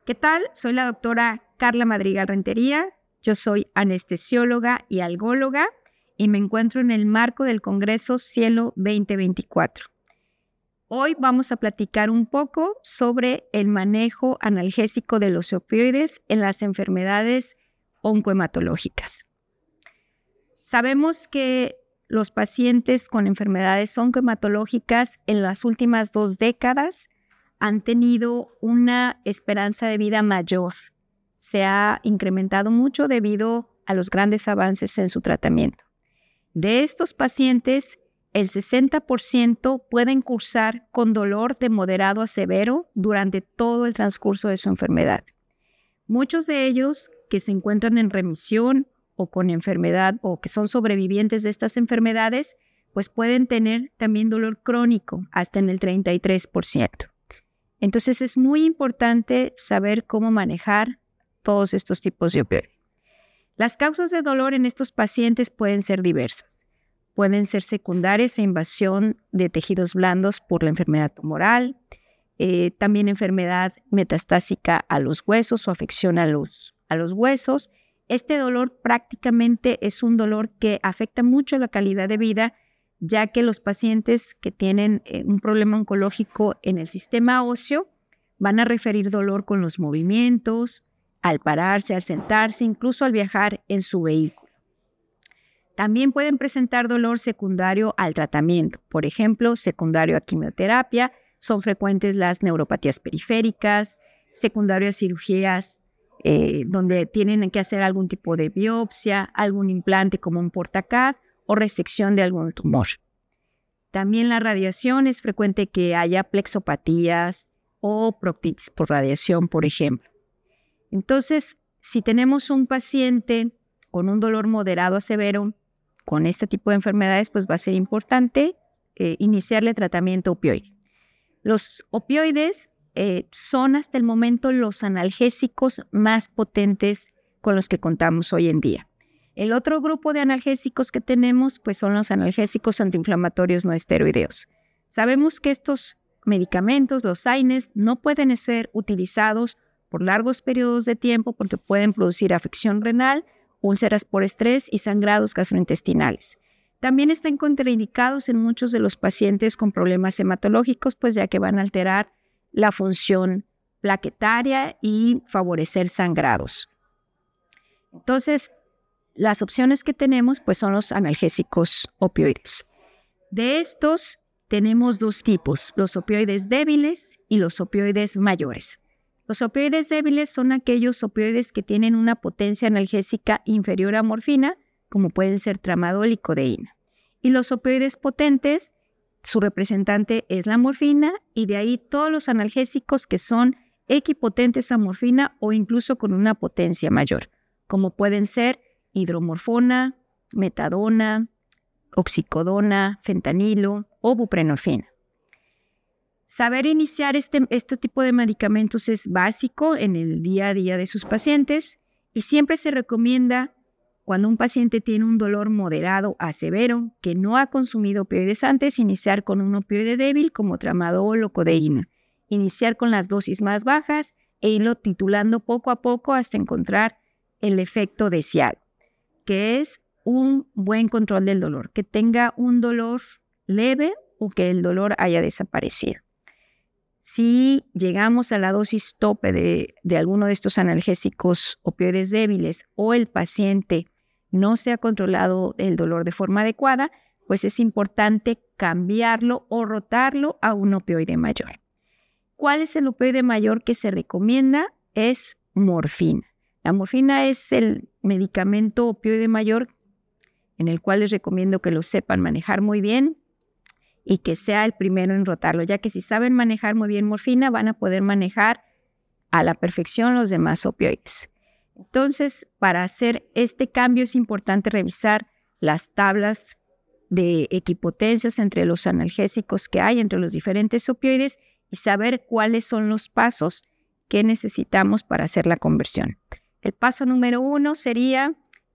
¿Qué tal? Soy la doctora Carla Madrigal Rentería. Yo soy anestesióloga y algóloga y me encuentro en el marco del Congreso Cielo 2024. Hoy vamos a platicar un poco sobre el manejo analgésico de los opioides en las enfermedades oncohematológicas. Sabemos que los pacientes con enfermedades oncohematológicas en las últimas 2 décadas han tenido una esperanza de vida mayor. Se ha incrementado mucho debido a los grandes avances en su tratamiento. De estos pacientes, el 60% pueden cursar con dolor de moderado a severo durante todo el transcurso de su enfermedad. Muchos de ellos que se encuentran en remisión o con enfermedad o que son sobrevivientes de estas enfermedades, pues pueden tener también dolor crónico hasta en el 33%. Entonces es muy importante saber cómo manejar todos estos tipos de opioides. Las causas de dolor en estos pacientes pueden ser diversas. Pueden ser secundarias a invasión de tejidos blandos por la enfermedad tumoral, también enfermedad metastásica a los huesos o afección a los huesos. Este dolor prácticamente es un dolor que afecta mucho la calidad de vida, ya que los pacientes que tienen un problema oncológico en el sistema óseo van a referir dolor con los movimientos, al pararse, al sentarse, incluso al viajar en su vehículo. También pueden presentar dolor secundario al tratamiento, por ejemplo, secundario a quimioterapia, son frecuentes las neuropatías periféricas, secundario a cirugías donde tienen que hacer algún tipo de biopsia, algún implante como un portaCAD o resección de algún tumor. También la radiación es frecuente que haya plexopatías o proctitis por radiación, por ejemplo. Entonces, si tenemos un paciente con un dolor moderado a severo, con este tipo de enfermedades, pues va a ser importante iniciarle tratamiento opioide. Los opioides son hasta el momento los analgésicos más potentes con los que contamos hoy en día. El otro grupo de analgésicos que tenemos pues son los analgésicos antiinflamatorios no esteroideos. Sabemos que estos medicamentos, los AINES, no pueden ser utilizados por largos periodos de tiempo porque pueden producir afección renal, úlceras por estrés y sangrados gastrointestinales. También están contraindicados en muchos de los pacientes con problemas hematológicos, pues ya que van a alterar la función plaquetaria y favorecer sangrados. Entonces, las opciones que tenemos pues son los analgésicos opioides. De estos tenemos 2 tipos, los opioides débiles y los opioides mayores. Los opioides débiles son aquellos opioides que tienen una potencia analgésica inferior a morfina, como pueden ser tramadol y codeína. Y los opioides potentes, su representante es la morfina y de ahí todos los analgésicos que son equipotentes a morfina o incluso con una potencia mayor, como pueden ser hidromorfona, metadona, oxicodona, fentanilo o buprenorfina. Saber iniciar este tipo de medicamentos es básico en el día a día de sus pacientes y siempre se recomienda cuando un paciente tiene un dolor moderado a severo que no ha consumido opioides antes, iniciar con un opioide débil como tramadol o codeína, iniciar con las dosis más bajas e irlo titulando poco a poco hasta encontrar el efecto deseado, que es un buen control del dolor, que tenga un dolor leve o que el dolor haya desaparecido. Si llegamos a la dosis tope de alguno de estos analgésicos opioides débiles o el paciente no se ha controlado el dolor de forma adecuada, pues es importante cambiarlo o rotarlo a un opioide mayor. ¿Cuál es el opioide mayor que se recomienda? Es morfina. La morfina es el medicamento opioide mayor en el cual les recomiendo que lo sepan manejar muy bien y que sea el primero en rotarlo, ya que si saben manejar muy bien morfina, van a poder manejar a la perfección los demás opioides. Entonces, para hacer este cambio es importante revisar las tablas de equipotencias entre los analgésicos que hay, entre los diferentes opioides y saber cuáles son los pasos que necesitamos para hacer la conversión. El paso número 1 sería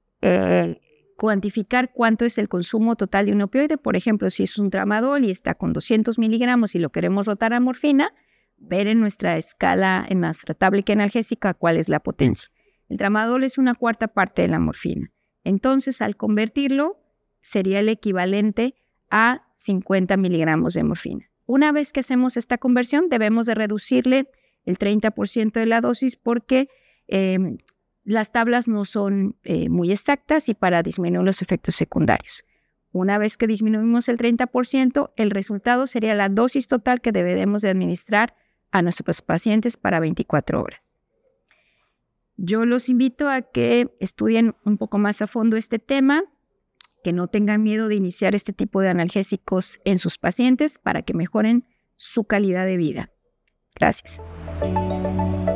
cuantificar cuánto es el consumo total de un opioide. Por ejemplo, si es un tramadol y está con 200 miligramos y lo queremos rotar a morfina, ver en nuestra escala, en nuestra tabla analgésica, cuál es la potencia. El tramadol es una cuarta parte de la morfina. Entonces, al convertirlo, sería el equivalente a 50 miligramos de morfina. Una vez que hacemos esta conversión, debemos de reducirle el 30% de la dosis porque las tablas no son muy exactas y para disminuir los efectos secundarios. Una vez que disminuimos el 30%, el resultado sería la dosis total que debemos de administrar a nuestros pacientes para 24 horas. Yo los invito a que estudien un poco más a fondo este tema, que no tengan miedo de iniciar este tipo de analgésicos en sus pacientes para que mejoren su calidad de vida. Gracias.